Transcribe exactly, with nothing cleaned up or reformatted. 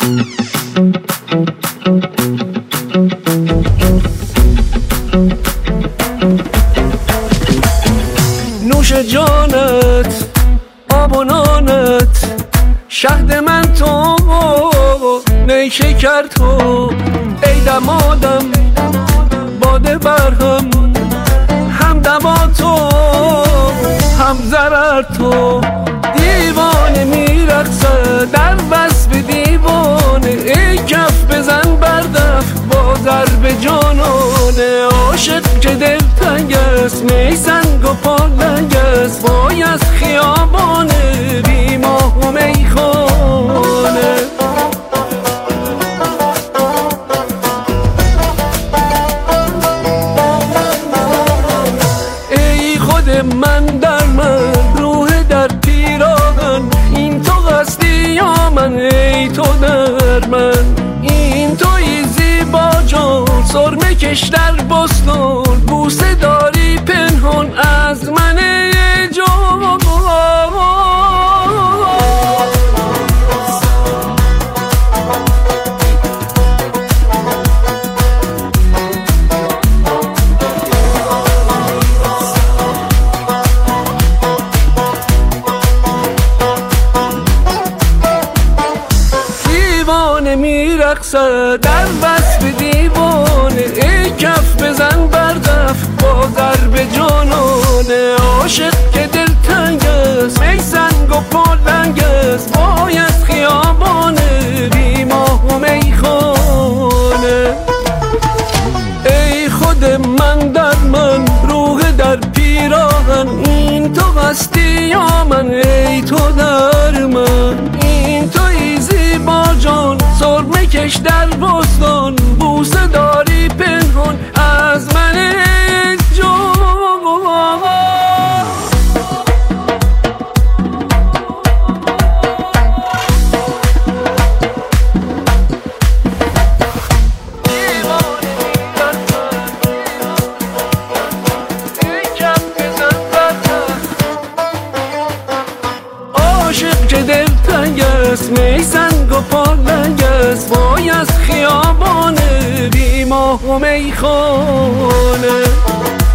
نوش جانت آب و نانت شهد من تو نیشکر تو ای دمادم باده برهم هم دوا تو هم ضرر تو دیوانه میرقصه در وصف دیوانه ای کف بزن بردف با ضرب جانانه عاشق که دلتنگ است می سنگ و پالنگ است وای از خیابانه بی ماه و میخانه ای خود من در من روح در پیراهن این تو قصدی یا من ای تو در من این توی زیبا جان سرمه کش در بستان بوسه داری پنهان از من ای جان دیوانه میرقصه در وصف دیوانه ای کف بزن بردف با ضرب جانانه عاشق که دلتنگ است می سنگ و پالنگ است وای از خیابانه بی ماه و میخانه ای خود من در من روح در پیراهن این تو هستی یا من ای تو در من این توی زیبا جان سرمه کش در بستان بوسه داری پنهان از من ای جان عاشق که دلتنگ است می سنگ و پالنگ است وای از خیابانه بی ماه و میخانه